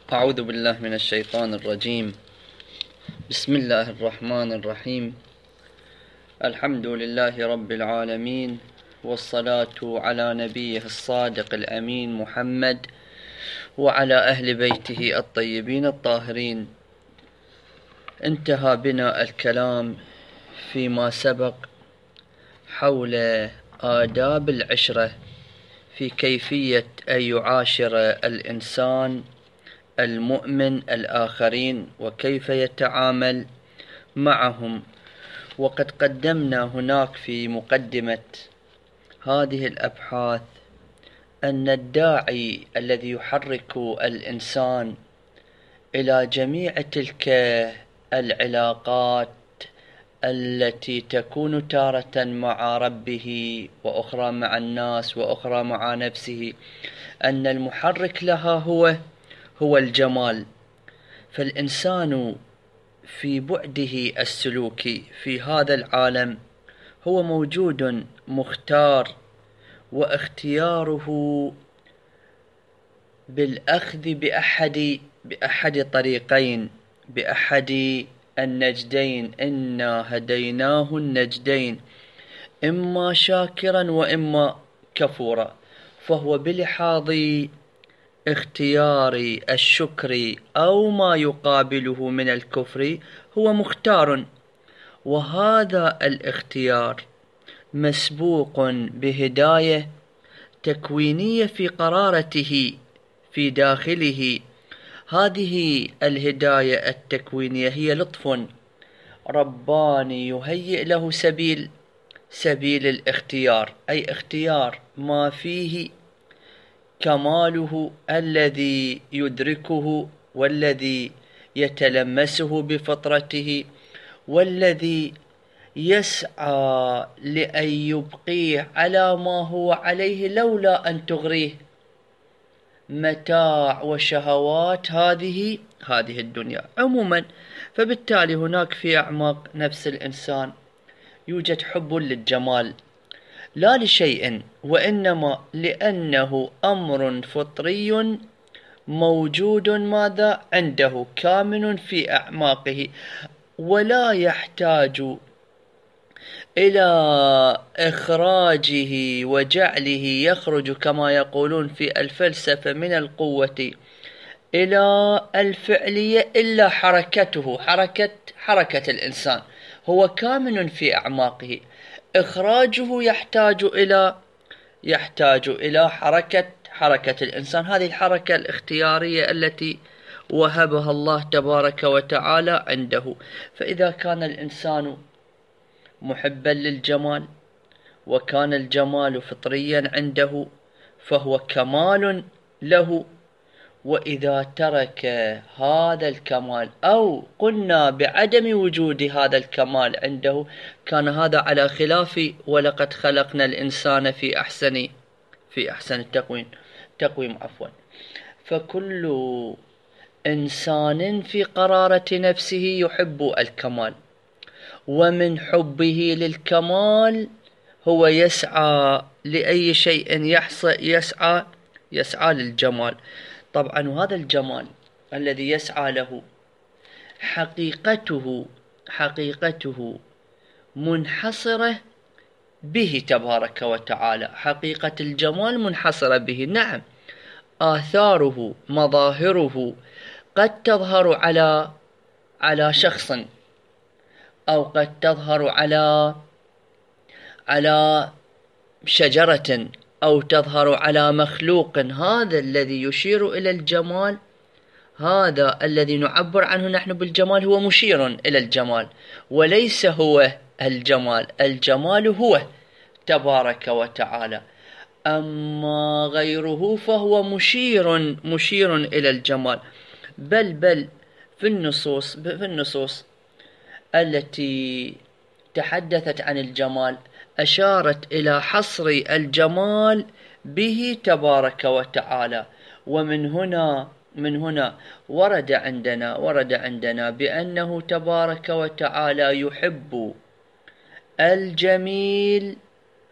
أعوذ بالله من الشيطان الرجيم. بسم الله الرحمن الرحيم. الحمد لله رب العالمين، والصلاة على نبيه الصادق الأمين محمد وعلى أهل بيته الطيبين الطاهرين. انتهى بنا الكلام فيما سبق حول آداب العشرة في كيفية أن يعاشر الإنسان المؤمن الآخرين وكيف يتعامل معهم. وقد قدمنا هناك في مقدمة هذه الأبحاث أن الداعي الذي يحرك الإنسان إلى جميع تلك العلاقات التي تكون تارة مع ربه وأخرى مع الناس وأخرى مع نفسه، أن المحرك لها هو الجمال. فالإنسان في بعده السلوكي في هذا العالم هو موجود مختار، واختياره بالأخذ بأحد طريقين، بأحد النجدين. إنا هديناه النجدين، إما شاكرا وإما كفورا. فهو بلحاظ اختيار الشكر أو ما يقابله من الكفر هو مختار، وهذا الاختيار مسبوق بهداية تكوينية في قرارته في داخله. هذه الهداية التكوينية هي لطف رباني يهيئ له سبيل الاختيار، أي اختيار ما فيه كماله الذي يدركه والذي يتلمسه بفطرته، والذي يسعى لأن يبقيه على ما هو عليه لولا أن تغريه متاع وشهوات هذه الدنيا عموما. فبالتالي هناك في أعماق نفس الإنسان يوجد حب للجمال، لا لشيء وإنما لأنه أمر فطري موجود ماذا عنده كامن في أعماقه، ولا يحتاج إلى إخراجه وجعله يخرج كما يقولون في الفلسفة من القوة إلى الفعلية إلا حركة الإنسان هو كامن في أعماقه. إخراجه يحتاج إلى حركة الإنسان، هذه الحركة الاختيارية التي وهبها الله تبارك وتعالى عنده. فإذا كان الإنسان محبا للجمال وكان الجمال فطريا عنده فهو كمال له، وإذا ترك هذا الكمال أو قلنا بعدم وجود هذا الكمال عنده كان هذا على خلاف ولقد خلقنا الإنسان في أحسن تقويم. فكل إنسان في قرارة نفسه يحب الكمال، ومن حبه للكمال هو يسعى لأي شيء يسعى للجمال. طبعا وهذا الجمال الذي يسعى له حقيقته منحصرة به تبارك وتعالى. حقيقة الجمال منحصرة به، نعم. آثاره مظاهره قد تظهر على شخص، أو قد تظهر على شجرة، أو تظهر على مخلوق. هذا الذي يشير إلى الجمال، هذا الذي نعبر عنه نحن بالجمال هو مشير إلى الجمال، وليس هو الجمال. الجمال هو تبارك وتعالى، أما غيره فهو مشير إلى الجمال. بل في النصوص التي تحدثت عن الجمال أشارت إلى حصر الجمال به تبارك وتعالى. ومن هنا ورد عندنا بأنه تبارك وتعالى يحب الجميل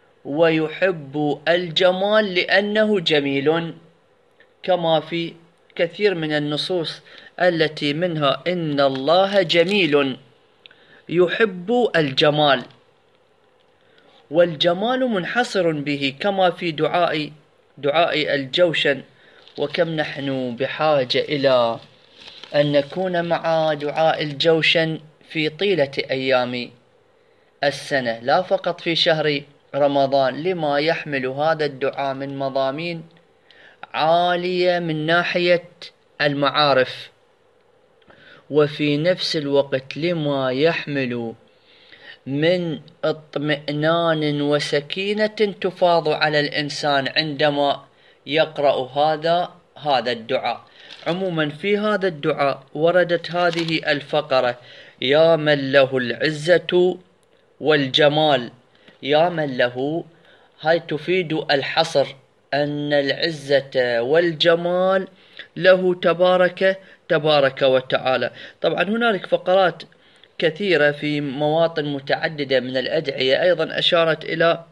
ويحب الجمال لأنه جميل، كما كثير من النصوص التي منها إن الله جميل يحب الجمال، والجمال منحصر به كما في دعاء الجوشن. وكم نحن بحاجة إلى أن نكون مع دعاء الجوشن في طيلة أيام السنة، لا فقط في شهر رمضان، لما يحمل هذا الدعاء من مضامين عالية من ناحية المعارف، وفي نفس الوقت لما يحمل من اطمئنان وسكينة تفاض على الإنسان عندما يقرأ هذا الدعاء. عموما في هذا الدعاء وردت هذه الفقرة: يا من له العزة والجمال. يا من له، هاي تفيد الحصر، أن العزة والجمال له تبارك وتعالى. طبعا هنالك فقرات كثيرة في مواطن متعددة من الأدعية أيضا أشارت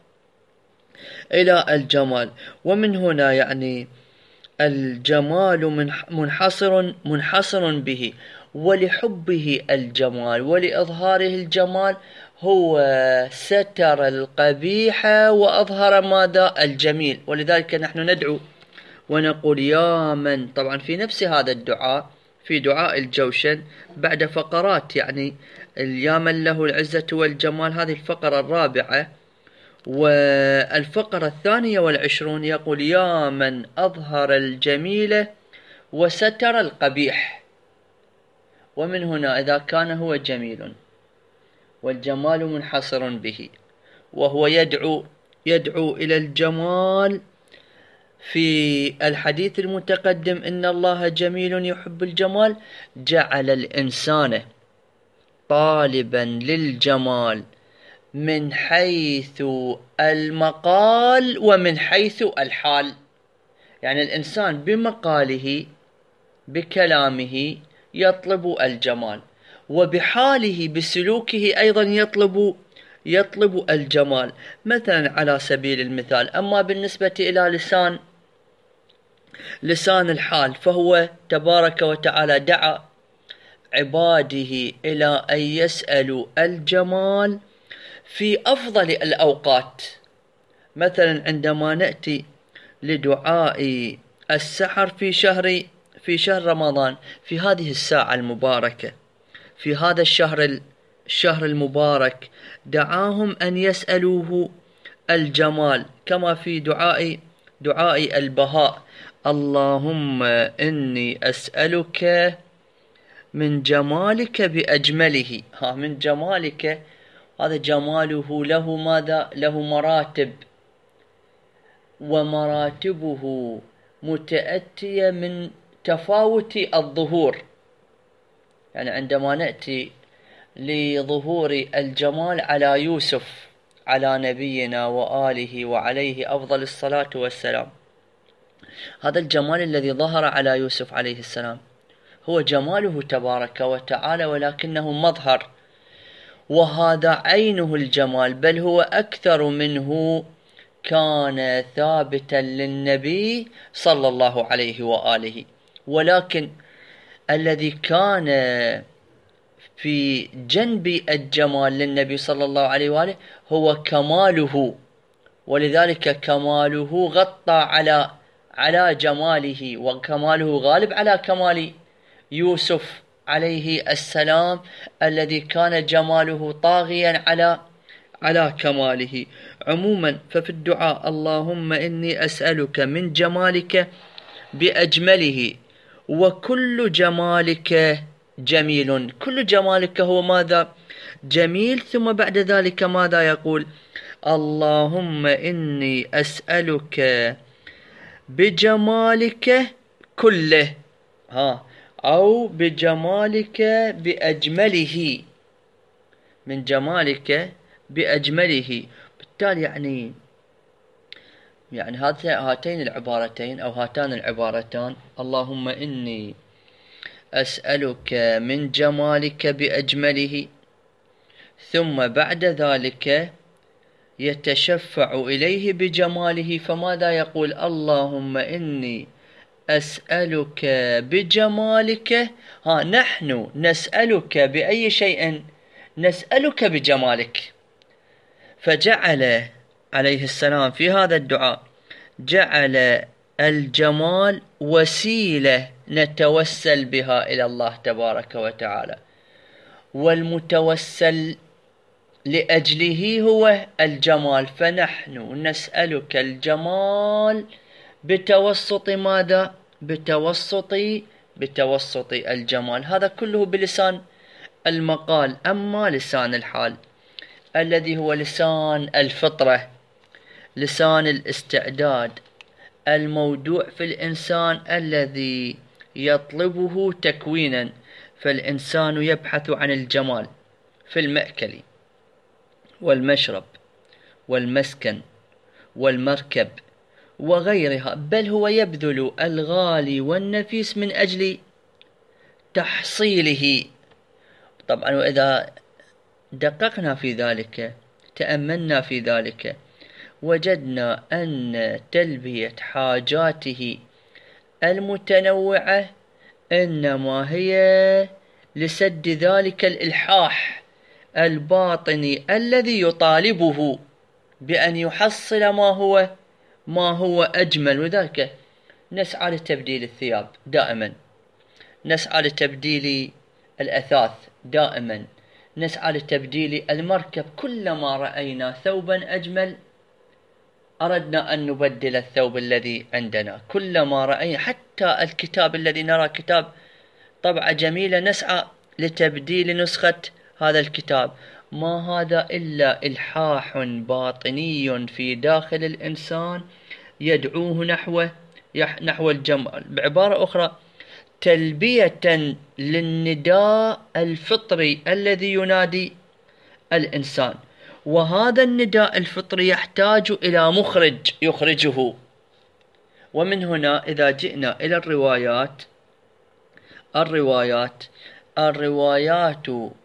إلى الجمال، ومن هنا يعني الجمال منحصر به، ولحبه الجمال ولإظهاره الجمال هو ستر القبيح وأظهر ماذا؟ الجميل. ولذلك نحن ندعو ونقول يا من، طبعا في نفس هذا الدعاء في دعاء الجوشن بعد فقرات، يعني يا من له العزة والجمال هذه الفقرة الرابعة، والفقرة 22 يقول يا من أظهر الجميل وستر القبيح. ومن هنا إذا كان هو جميل والجمال منحصر به، وهو يدعو إلى الجمال في الحديث المتقدم إن الله جميل يحب الجمال، جعل الإنسان طالبا للجمال من حيث المقال ومن حيث الحال. يعني الإنسان بمقاله بكلامه يطلب الجمال، وبحاله بسلوكه أيضا يطلب الجمال. مثلا على سبيل المثال، أما بالنسبة إلى لسان الحال، فهو تبارك وتعالى دعا عباده إلى أن يسألوا الجمال في أفضل الأوقات. مثلا عندما نأتي لدعاء السحر في شهر رمضان، في هذه الساعة المباركة، في هذا الشهر المبارك، دعاهم أن يسألوه الجمال كما في دعاء البهاء: اللهم إني أسألك من جمالك بأجمله. من جمالك، هذا جماله له ماذا؟ له مراتب، ومراتبه متأتية من تفاوت الظهور. يعني عندما نأتي لظهور الجمال على يوسف على نبينا وآله وعليه أفضل الصلاة والسلام، هذا الجمال الذي ظهر على يوسف عليه السلام هو جماله تبارك وتعالى، ولكنه مظهر، وهذا عينه الجمال، بل هو أكثر منه كان ثابتا للنبي صلى الله عليه وآله. ولكن الذي كان في جنب الجمال للنبي صلى الله عليه وآله هو كماله، ولذلك كماله غطى على جماله، وكماله غالب على كمال يوسف عليه السلام الذي كان جماله طاغيا على كماله. عموما ففي الدعاء اللهم إني أسألك من جمالك بأجمله، وكل جمالك جميل، كل جمالك هو ماذا؟ جميل. ثم بعد ذلك ماذا يقول؟ اللهم إني أسألك بجمالك كله، أو بجمالك بأجمله، من جمالك بأجمله. بالتالي يعني هاتين العبارتين أو هاتان العبارتان: اللهم إني أسألك من جمالك بأجمله، ثم بعد ذلك يتشفع إليه بجماله، فماذا يقول؟ اللهم إني أسألك بجمالك. نحن نسألك بأي شيء؟ نسألك بجمالك. فجعل عليه السلام في هذا الدعاء جعل الجمال وسيلة نتوسل بها إلى الله تبارك وتعالى، والمتوسل لأجله هو الجمال. فنحن نسألك الجمال بتوسط ماذا؟ بتوسط الجمال. هذا كله بلسان المقال. أما لسان الحال الذي هو لسان الفطرة، لسان الاستعداد المودوع في الإنسان الذي يطلبه تكوينا، فالإنسان يبحث عن الجمال في المأكل والمشرب والمسكن والمركب وغيرها، بل هو يبذل الغالي والنفيس من أجل تحصيله. طبعا وإذا دققنا في ذلك، تأملنا في ذلك، وجدنا أن تلبية حاجاته المتنوعة إنما هي لسد ذلك الإلحاح الباطني الذي يطالبه بأن يحصل ما هو أجمل. وذلك نسعى لتبديل الثياب دائما، نسعى لتبديل الأثاث دائما، نسعى لتبديل المركب. كلما رأينا ثوبا أجمل أردنا أن نبدل الثوب الذي عندنا. كلما رأينا حتى الكتاب الذي نرى كتاب طبعة جميلة نسعى لتبديل نسخة هذا الكتاب. ما هذا إلا إلحاح باطني في داخل الإنسان يدعوه نحو الجمال. بعبارة أخرى، تلبية للنداء الفطري الذي ينادي الإنسان. وهذا النداء الفطري يحتاج إلى مخرج يخرجه. ومن هنا إذا جئنا إلى الروايات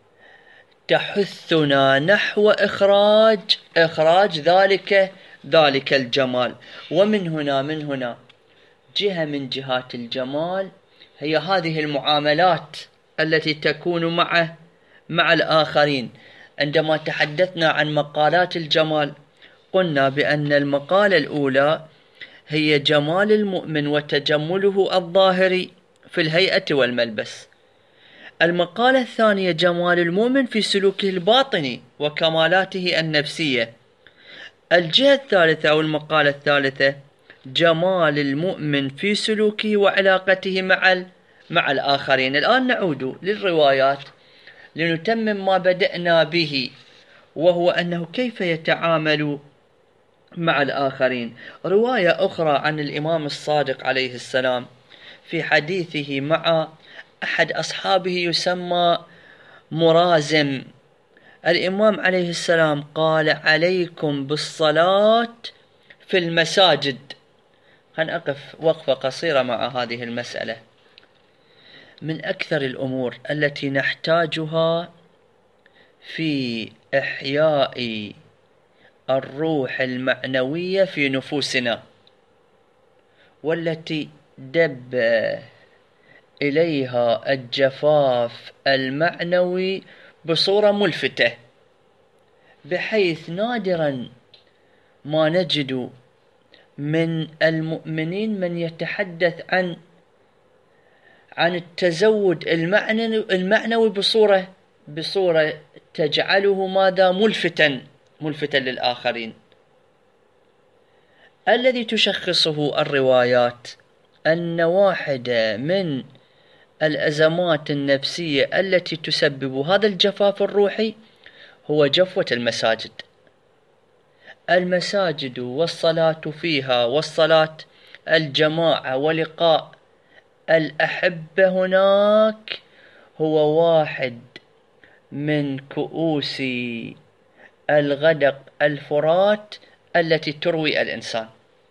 تحثنا نحو إخراج ذلك الجمال. ومن هنا جهة من جهات الجمال هي هذه المعاملات التي تكون مع الآخرين. عندما تحدثنا عن مقالات الجمال قلنا بأن المقالة الأولى هي جمال المؤمن وتجمله الظاهري في الهيئة والملبس. المقالة الثانية جمال المؤمن في سلوكه الباطني وكمالاته النفسية. الجهة الثالثة أو المقالة الثالثة جمال المؤمن في سلوكه وعلاقته مع الآخرين. الآن نعود للروايات لنتمم ما بدأنا به، وهو أنه كيف يتعامل مع الآخرين. رواية أخرى عن الإمام الصادق عليه السلام في حديثه مع أحد أصحابه يسمى مرازم. الإمام عليه السلام قال: عليكم بالصلاة في المساجد. هنقف وقفة قصيرة مع هذه المسألة. من أكثر الأمور التي نحتاجها في إحياء الروح المعنوية في نفوسنا، والتي دب إليها الجفاف المعنوي بصورة ملفتة، بحيث نادرا ما نجد من المؤمنين من يتحدث عن التزود المعنوي بصورة تجعله ماذا؟ ملفتا للآخرين. الذي تشخصه الروايات أن واحدة من الأزمات النفسية التي تسبب هذا الجفاف الروحي هو جفوة المساجد والصلاة فيها، والصلاة الجماعة ولقاء الأحبة هناك هو واحد من كؤوس الغدق الفرات التي تروي الإنسان.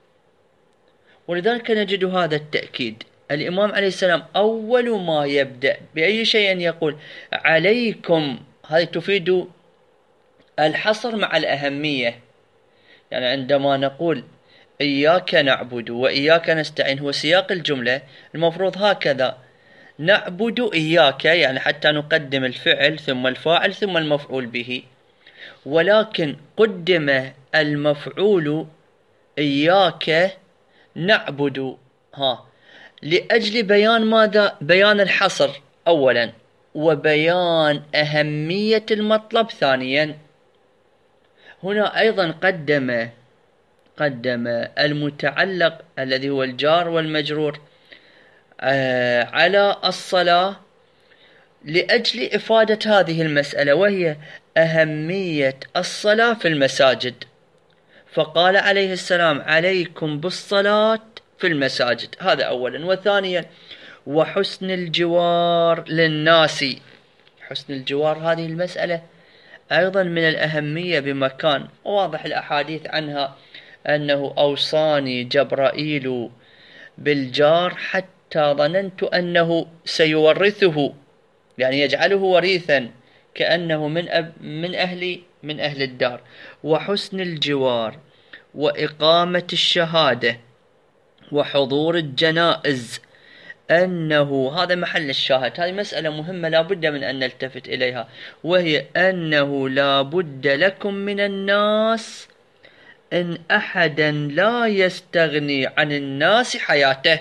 ولذلك نجد هذا التأكيد. الإمام عليه السلام أول ما يبدأ بأي شيء يقول عليكم. هذه تفيد الحصر مع الأهمية. يعني عندما نقول إياك نعبد وإياك نستعين هو سياق الجملة المفروض هكذا: نعبد إياك، يعني حتى نقدم الفعل ثم الفاعل ثم المفعول به، ولكن قدم المفعول إياك نعبد لأجل بيان ماذا؟ بيان الحصر أولا، وبيان أهمية المطلب ثانيا. هنا أيضا قدم المتعلق الذي هو الجار والمجرور على الصلاة لأجل إفادة هذه المسألة، وهي أهمية الصلاة في المساجد، فقال عليه السلام: عليكم بالصلاة في المساجد. هذا أولا. وثانيا: وحسن الجوار للناس. حسن الجوار هذه المسألة أيضا من الأهمية بمكان، وواضح الأحاديث عنها أنه أوصاني جبرائيل بالجار حتى ظننت أنه سيورثه، يعني يجعله وريثا كأنه من أهل الدار. وحسن الجوار وإقامة الشهادة وحضور الجنائز، أنه هذا محل الشاهد، هذه مسألة مهمة لا بد من أن نلتفت إليها، وهي أنه لا بد لكم من الناس إن أحدا لا يستغني عن الناس حياته،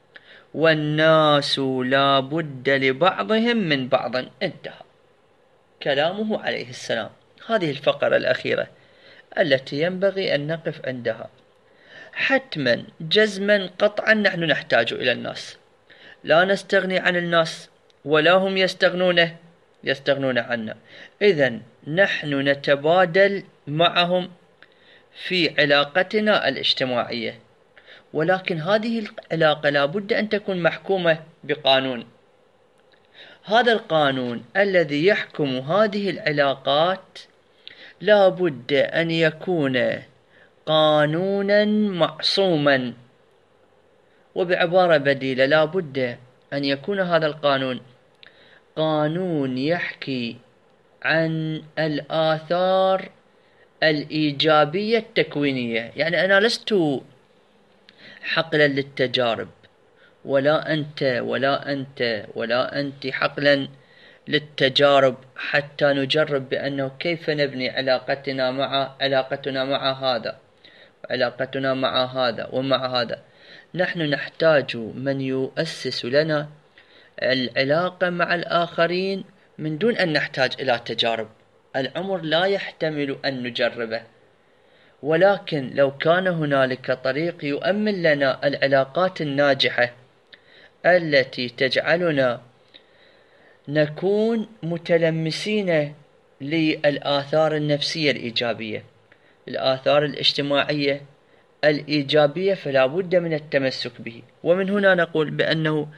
والناس لا بد لبعضهم من بعض. انتهى كلامه عليه السلام. هذه الفقرة الأخيرة التي ينبغي أن نقف عندها. حتما جزما قطعا نحن نحتاج إلى الناس، لا نستغني عن الناس ولا هم يستغنون عنا. إذن نحن نتبادل معهم في علاقتنا الاجتماعية، ولكن هذه العلاقة لا بد أن تكون محكومة بقانون. هذا القانون الذي يحكم هذه العلاقات لا بد أن يكون قانونا معصوما، وبعبارة بديلة لا بد أن يكون هذا القانون قانون يحكي عن الآثار الإيجابية التكوينية. يعني أنا لست حقلا للتجارب، ولا أنت حقلا للتجارب حتى نجرب بأنه كيف نبني علاقتنا مع هذا ومع هذا. نحن نحتاج من يؤسس لنا العلاقة مع الآخرين من دون أن نحتاج إلى تجارب. العمر لا يحتمل أن نجربه، ولكن لو كان هنالك طريق يؤمن لنا العلاقات الناجحة التي تجعلنا نكون متلمسين للآثار النفسية الإيجابية، الآثار الاجتماعية الإيجابية، فلا بد من التمسك به. ومن هنا نقول بأنه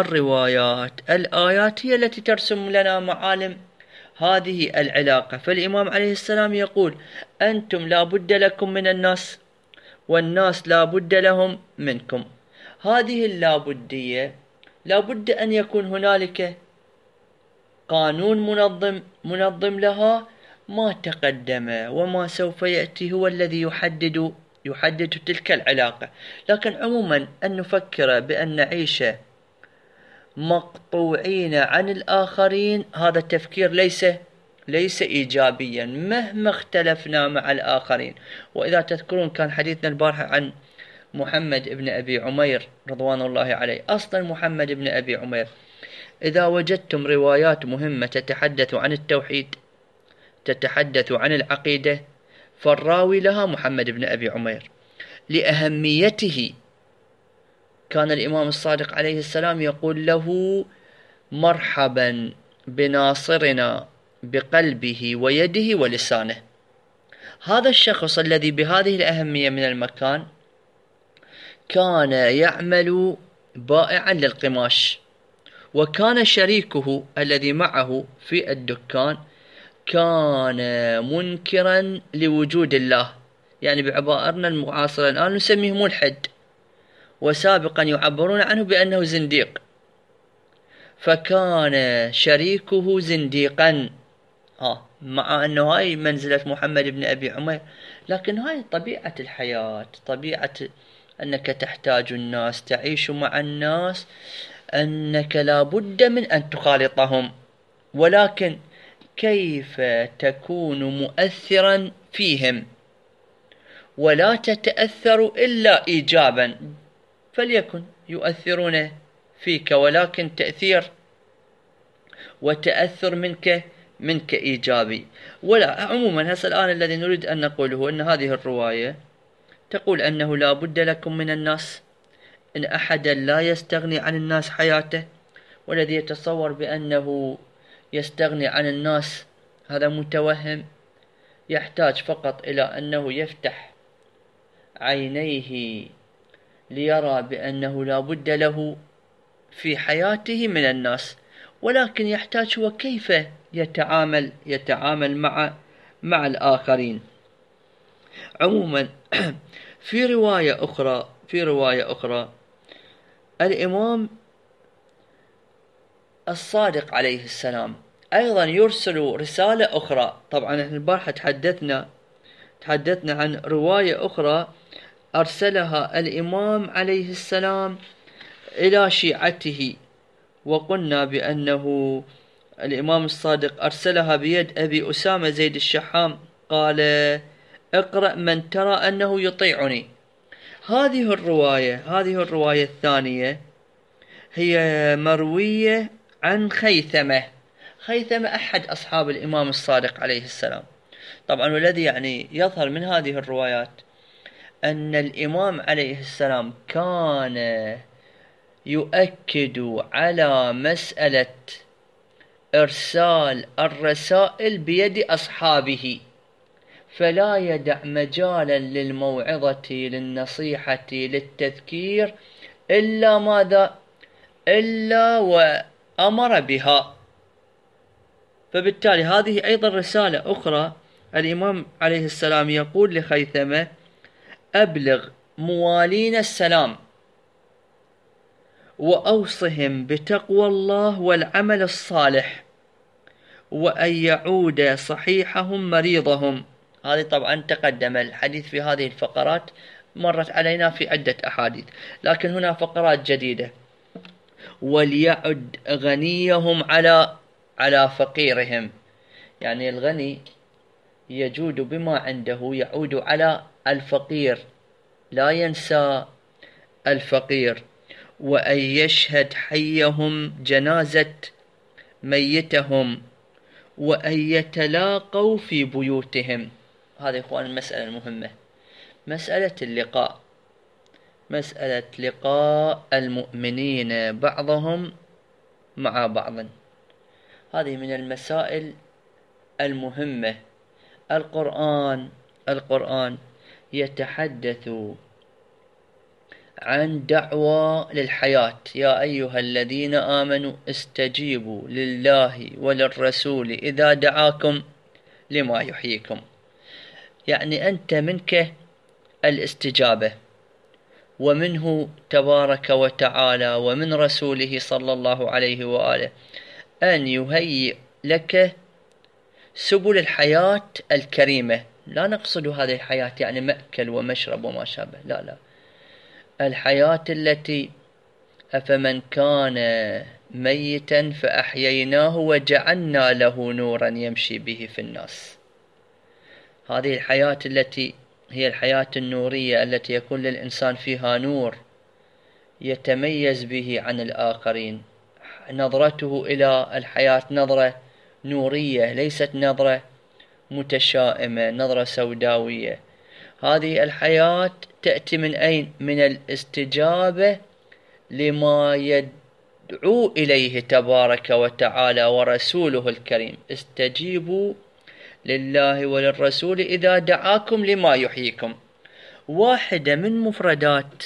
الآيات هي التي ترسم لنا معالم هذه العلاقة. فالإمام عليه السلام يقول: أنتم لا بد لكم من الناس، والناس لا بد لهم منكم. هذه اللابدية لا بد أن يكون هنالك قانون منظم لها. ما تقدم وما سوف يأتي هو الذي يحدد تلك العلاقة. لكن عموما أن نفكر بأن نعيش مقطوعين عن الآخرين، هذا التفكير ليس إيجابيا مهما اختلفنا مع الآخرين. وإذا تذكرون كان حديثنا البارحة عن محمد بن أبي عمير رضوان الله عليه. أصلا محمد بن أبي عمير إذا وجدتم روايات مهمة تتحدث عن التوحيد، تتحدث عن العقيدة، فالراوي لها محمد بن أبي عمير لأهميته. كان الإمام الصادق عليه السلام يقول له: مرحبا بناصرنا بقلبه ويده ولسانه. هذا الشخص الذي بهذه الأهمية من المكان كان يعمل بائعا للقماش، وكان شريكه الذي معه في الدكان كان منكرا لوجود الله، يعني بعبارنا المعاصرة الآن نسميه ملحد، وسابقا يعبرون عنه بأنه زنديق. فكان شريكه زنديقا. مع أنه هاي منزلة محمد بن أبي عمير، لكن هاي طبيعة الحياة، طبيعة أنك تحتاج الناس، تعيش مع الناس، أنك لا بد من أن تخالطهم، ولكن كيف تكون مؤثرا فيهم ولا تتأثر إلا إيجابا؟ فليكن يؤثرون فيك، ولكن تأثير وتأثر منك إيجابي. ولا عموما هسه الآن الذي نريد أن نقوله أن هذه الرواية تقول أنه لا بد لكم من الناس، إن أحدا لا يستغني عن الناس حياته، والذي يتصور بأنه يستغني عن الناس هذا متوهم، يحتاج فقط إلى أنه يفتح عينيه ليرى بأنه لا بد له في حياته من الناس، ولكن يحتاج هو كيف يتعامل مع الآخرين. عموما في رواية أخرى الإمام الصادق عليه السلام أيضا يرسل رسالة أخرى. طبعا احنا البارحة تحدثنا عن رواية أخرى أرسلها الإمام عليه السلام إلى شيعته، وقلنا بأنه الإمام الصادق أرسلها بيد أبي أسامة زيد الشحام، قال: اقرأ من ترى أنه يطيعني. هذه الرواية الثانية هي مروية عن خيثمة أحد أصحاب الإمام الصادق عليه السلام. طبعا والذي يعني يظهر من هذه الروايات أن الإمام عليه السلام كان يؤكد على مسألة إرسال الرسائل بيد أصحابه، فلا يدع مجالا للموعظة، للنصيحة، للتذكير إلا ماذا؟ إلا وأمر بها. فبالتالي هذه أيضا رسالة أخرى. الإمام عليه السلام يقول لخيثمة: أبلغ موالين السلام وأوصهم بتقوى الله والعمل الصالح، وأن يعود صحيحهم مريضهم. هذه طبعا تقدم الحديث في هذه الفقرات، مرت علينا في عدة أحاديث، لكن هنا فقرات جديدة. وليعد غنيهم على فقيرهم، يعني الغني يجود بما عنده، يعود على الفقير، لا ينسى الفقير. وأن يشهد حيهم جنازة ميتهم، وأن يتلاقوا في بيوتهم. هذه إخوان المسألة المهمة، مسألة اللقاء، مسألة لقاء المؤمنين بعضهم مع بعض، هذه من المسائل المهمة. القرآن يتحدث عن دعوة للحياة: يا أيها الذين آمنوا استجيبوا لله وللرسول إذا دعاكم لما يحييكم. يعني أنت منك الاستجابة، ومنه تبارك وتعالى ومن رسوله صلى الله عليه وآله أن يهيئ لك سبل الحياة الكريمة. لا نقصد هذه الحياة يعني مأكل ومشرب وما شابه، لا، الحياة التي أفمن كان ميتا فأحييناه وجعلنا له نورا يمشي به في الناس. هذه الحياة التي هي الحياة النورية، التي يكون للإنسان فيها نور يتميز به عن الآخرين، نظرته إلى الحياة نظرة نورية، ليست نظرة متشائمة، نظرة سوداوية. هذه الحياة تأتي من أين؟ من الاستجابة لما يدعو إليه تبارك وتعالى ورسوله الكريم: استجيبوا لله وللرسول إذا دعاكم لما يحييكم. واحدة من مفردات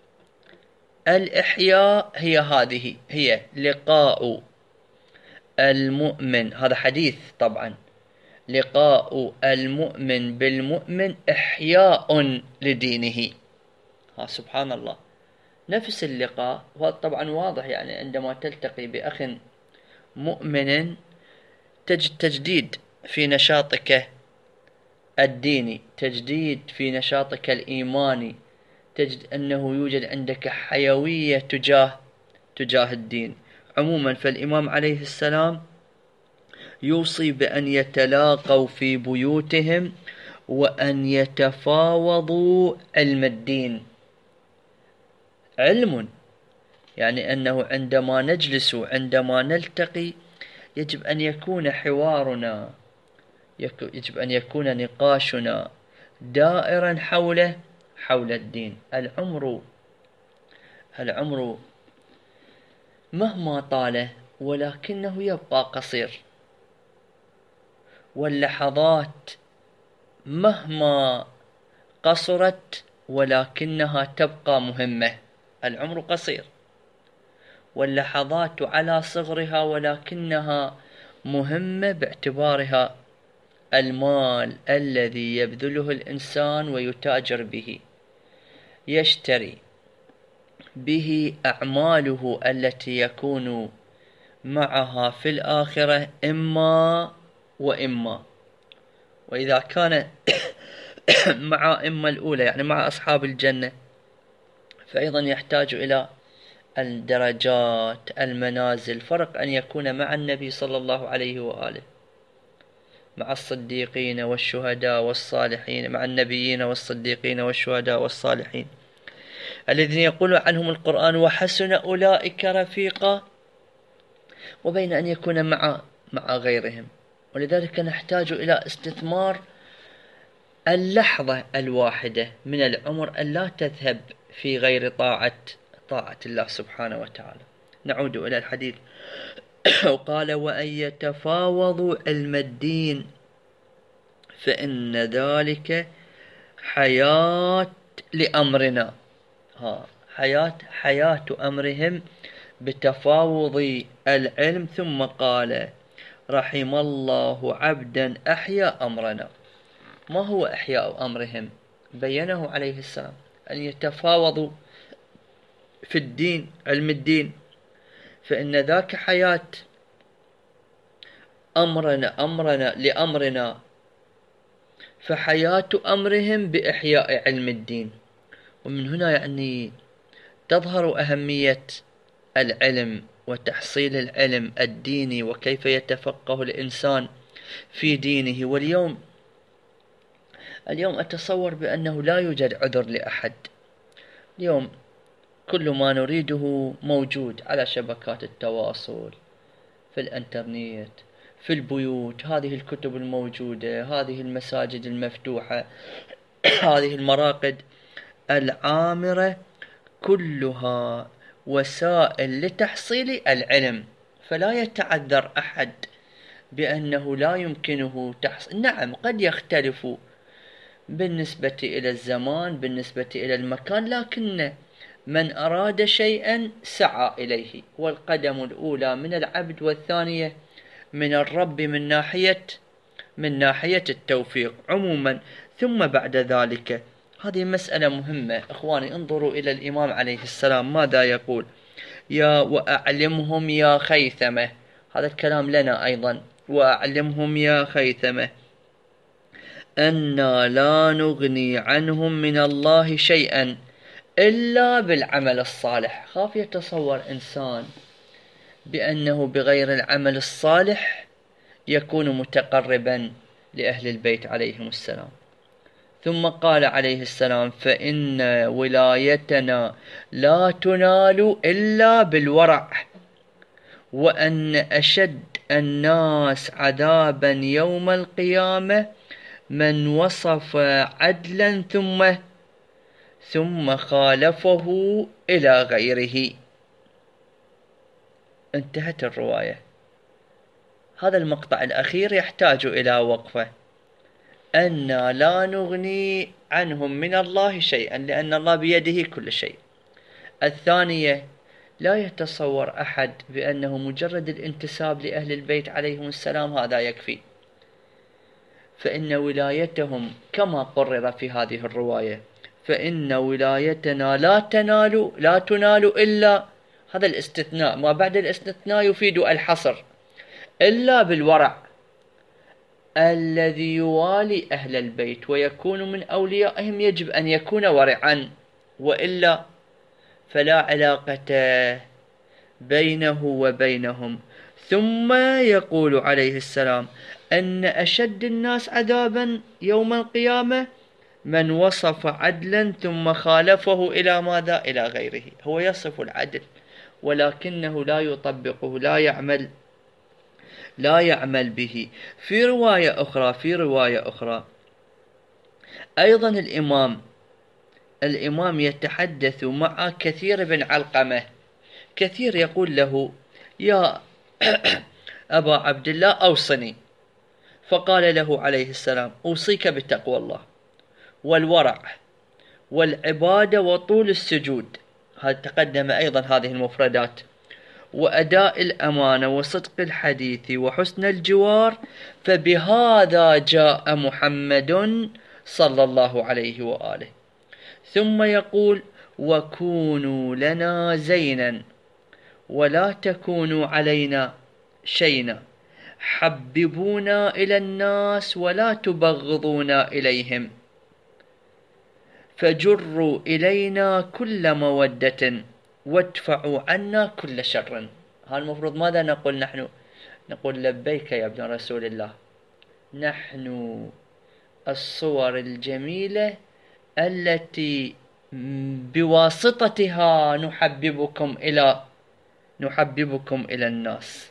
الإحياء هي هذه، هي لقاء المؤمن، هذا حديث طبعا، لقاء المؤمن بالمؤمن إحياء لدينه. سبحان الله، نفس اللقاء، وهذا طبعا واضح، يعني عندما تلتقي بأخ مؤمن تجد تجديد في نشاطك الديني، تجديد في نشاطك الإيماني، تجد أنه يوجد عندك حيوية تجاه الدين. عموما فالإمام عليه السلام يوصي بأن يتلاقوا في بيوتهم وأن يتفاوضوا علم الدين. علم يعني أنه عندما نجلس، عندما نلتقي، يجب أن يكون حوارنا، يجب أن يكون نقاشنا دائرا حول الدين. العمر مهما طال ولكنه يبقى قصير، واللحظات مهما قصرت ولكنها تبقى مهمة. العمر قصير واللحظات على صغرها ولكنها مهمة، باعتبارها المال الذي يبذله الإنسان ويتاجر به، يشتري به أعماله التي يكون معها في الآخرة إما وإما. وإذا كان مع إما الأولى يعني مع أصحاب الجنة، فأيضا يحتاج إلى الدرجات، المنازل. فرق أن يكون مع النبي صلى الله عليه وآله، مع الصديقين والشهداء والصالحين، مع النبيين والصديقين والشهداء والصالحين الذين يقول عنهم القرآن وحسن أولئك رفيقا، وبين أن يكون مع غيرهم. ولذلك نحتاج إلى استثمار اللحظة الواحدة من العمر أن لا تذهب في غير طاعة الله سبحانه وتعالى. نعود إلى الحديث. وقال وأن يتفاوضوا علم الدين فإن ذلك حياة لأمرنا. حياة أمرهم بتفاوض العلم. ثم قال رحم الله عبدا أحيا أمرنا. ما هو إحياء أمرهم؟ بينه عليه السلام، أن يتفاوضوا في الدين، علم الدين، فإن ذاك حياة أمرنا لأمرنا، فحياة أمرهم بإحياء علم الدين. ومن هنا يعني تظهر أهمية العلم وتحصيل العلم الديني، وكيف يتفقه الإنسان في دينه. واليوم أتصور بأنه لا يوجد عذر لأحد. اليوم كل ما نريده موجود على شبكات التواصل، في الانترنت، في البيوت. هذه الكتب الموجودة، هذه المساجد المفتوحة، هذه المراقد العامرة، كلها وسائل لتحصيل العلم. فلا يتعذر أحد بأنه لا يمكنه تحصيل. نعم قد يختلف بالنسبة إلى الزمان، بالنسبة إلى المكان، لكن من أراد شيئا سعى إليه. والقدم الأولى من العبد والثانية من الرب من ناحية التوفيق عموما. ثم بعد ذلك هذه مسألة مهمة إخواني. انظروا إلى الإمام عليه السلام ماذا يقول. وأعلمهم يا خيثمة، هذا الكلام لنا أيضا. وأعلمهم يا خيثمة أنا لا نغني عنهم من الله شيئا إلا بالعمل الصالح. خاف يتصور إنسان بأنه بغير العمل الصالح يكون متقربا لأهل البيت عليهم السلام. ثم قال عليه السلام فإن ولايتنا لا تنال إلا بالورع، وأن أشد الناس عذابا يوم القيامة من وصف عدلا ثم خالفه إلى غيره. انتهت الرواية. هذا المقطع الأخير يحتاج إلى وقفة. أنا لا نغني عنهم من الله شيئا، لأن الله بيده كل شيء. الثانية، لا يتصور أحد بأنه مجرد الانتساب لأهل البيت عليهم السلام هذا يكفي، فإن ولايتهم كما قرر في هذه الرواية فإن ولايتنا لا تنال إلا، هذا الاستثناء، ما بعد الاستثناء يفيد الحصر، إلا بالورع. الذي يوالي أهل البيت ويكون من أوليائهم يجب أن يكون ورعا، وإلا فلا علاقة بينه وبينهم. ثم يقول عليه السلام أن أشد الناس عذابا يوم القيامة من وصف عدلا ثم خالفه إلى ماذا؟ إلى غيره. هو يصف العدل ولكنه لا يطبقه، لا يعمل به. في رواية أخرى أيضا الإمام يتحدث مع كثير بن علقمة. كثير يقول له: يا أبا عبد الله أوصني. فقال له عليه السلام: أوصيك بتقوى الله والورع والعبادة وطول السجود. هذا تقدم أيضا هذه المفردات. وأداء الأمانة وصدق الحديث وحسن الجوار، فبهذا جاء محمد صلى الله عليه وآله. ثم يقول: وكونوا لنا زينا ولا تكونوا علينا شينا، حببونا إلى الناس ولا تبغضونا إليهم، فجروا إلينا كل مودة وادفعوا عنا كل شر. هذا المفروض ماذا نقول نحن؟ نقول: لبيك يا ابن رسول الله، نحن الصور الجميلة التي بواسطتها نحببكم إلى الناس.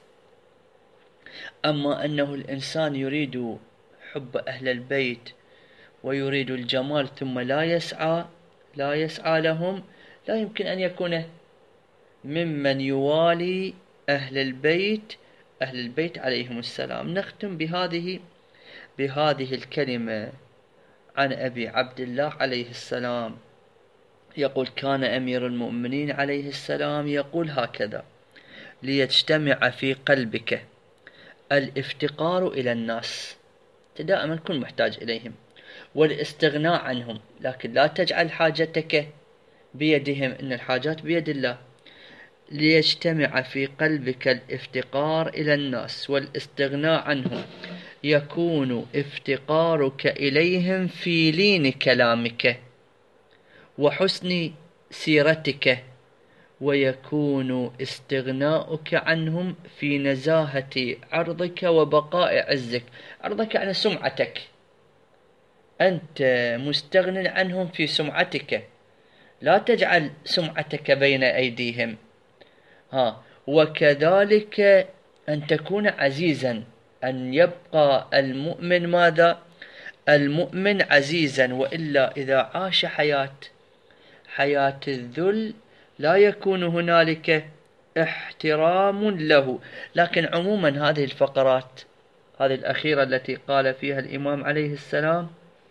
أما أنه الإنسان يريد حب أهل البيت ويريد الجمال ثم لا يسعى لهم، لا يمكن أن يكون ممن يوالي أهل البيت عليهم السلام. نختم بهذه الكلمة عن أبي عبد الله عليه السلام. يقول: كان أمير المؤمنين عليه السلام يقول هكذا: ليجتمع في قلبك الافتقار إلى الناس، دائما كن محتاج إليهم، والاستغناء عنهم، لكن لا تجعل حاجتك بيدهم، إن الحاجات بيد الله. ليجتمع في قلبك الافتقار إلى الناس والاستغناء عنهم، يكون افتقارك إليهم في لين كلامك وحسن سيرتك، ويكون استغناؤك عنهم في نزاهة عرضك وبقاء عزك. عرضك يعني سمعتك، أنت مستغن عنهم في سمعتك، لا تجعل سمعتك بين أيديهم. وكذلك أن تكون عزيزا، أن يبقى المؤمن ماذا؟ المؤمن عزيزا، وإلا إذا عاش حياة الذل لا يكون هنالك احترام له. لكن عموما هذه الفقرات هذه الأخيرة التي قال فيها الإمام عليه السلام: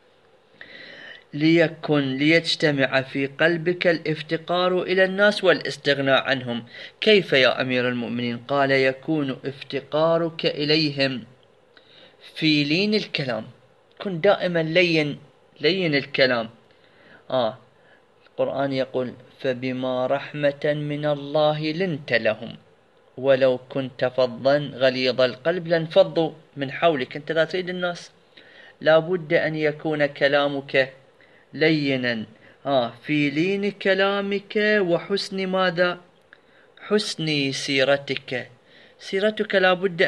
ليجتمع في قلبك الافتقار إلى الناس والاستغناء عنهم. كيف يا أمير المؤمنين؟ قال: يكون افتقارك إليهم في لين الكلام، كن دائما لين الكلام. القرآن يقول: فبما رحمة من الله لنت لهم ولو كنت فظا غليظ القلب لانفضوا من حولك. أنت لا تريد الناس، لابد أن يكون كلامك لينا، في لين كلامك وحسن ماذا؟ حسن سيرتك لابد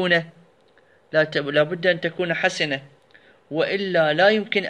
أن تكون حسنة، وإلا لا يمكن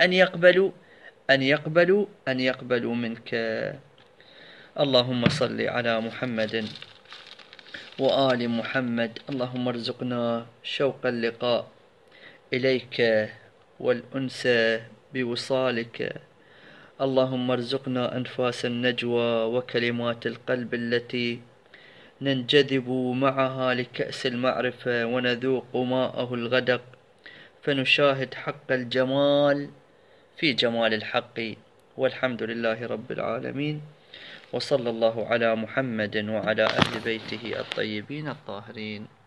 أن يقبلوا منك. اللهم صل على محمد وآل محمد. اللهم ارزقنا شوق اللقاء إليك والأنس بوصالك. اللهم ارزقنا أنفاس النجوى وكلمات القلب التي ننجذب معها لكأس المعرفة ونذوق ماءه الغدق، فنشاهد حق الجمال في جمال الحق. والحمد لله رب العالمين، وصلى الله على محمد وعلى أهل بيته الطيبين الطاهرين.